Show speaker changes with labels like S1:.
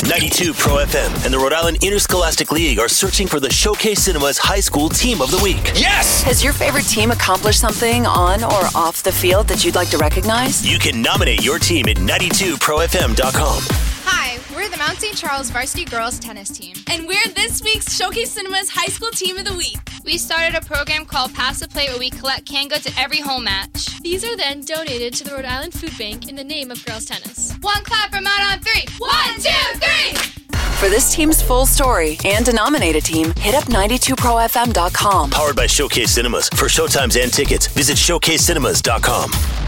S1: 92 Pro FM and the Rhode Island Interscholastic League are searching for the Showcase Cinemas High School Team of the Week.
S2: Yes!
S3: Has your favorite team accomplished something on or off the field that you'd like to recognize?
S1: You can nominate your team at 92profm.com.
S4: Hi, we're the Mount St. Charles Varsity Girls Tennis Team.
S5: And we're this week's Showcase Cinemas High School Team of the Week.
S4: We started a program called Pass the Plate where we collect canned goods at every home match.
S5: These are then donated to the Rhode Island Food Bank in the name of girls tennis.
S4: One clap from out on three. 1, 2, 3!
S3: For this team's full story and to nominate a team, hit up 92profm.com.
S1: Powered by Showcase Cinemas. For showtimes and tickets, visit showcasecinemas.com.